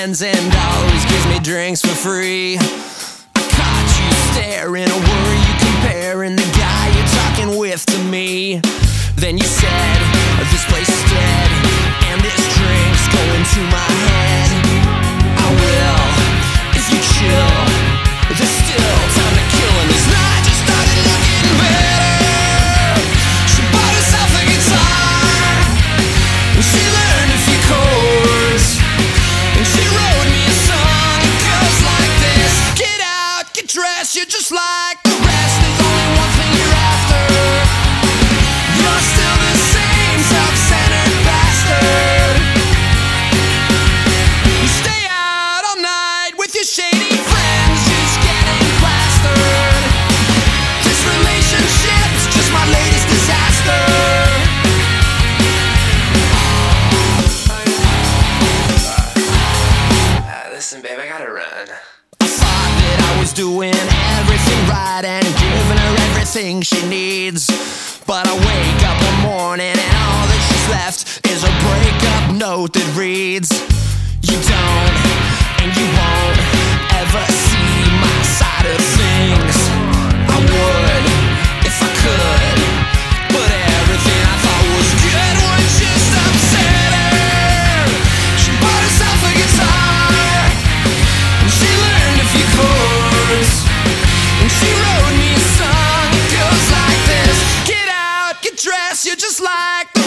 friends and always gives me drinks for free. I caught you staring, or were you comparing the guy you're talking with to me? Then you said, this place is dead, and this drink's going to my head. I will, if you chill. There's still time to kill, and this night just started looking better. She bought herself a guitar, and she learned a few chords, and she wrote me a song. It goes like this: get out, get dressed, you're just like the rest. There's only one thing you're after. You're still the same self-centered bastard. You stay out all night with your shady friends, just getting plastered. This relationship's just my latest disaster. Listen, babe, I gotta run. I thought that I was doing everything right and giving her everything she needs, but I wake up one morning and all that she's left is a breakup note that reads, you don't and you won't ever see my side of things. I would if I could, but everything I thought was good was just upset her. She bought herself a guitar, and she learned a few chords, and she wrote me a song. It goes like this: get out, get dressed, you're just like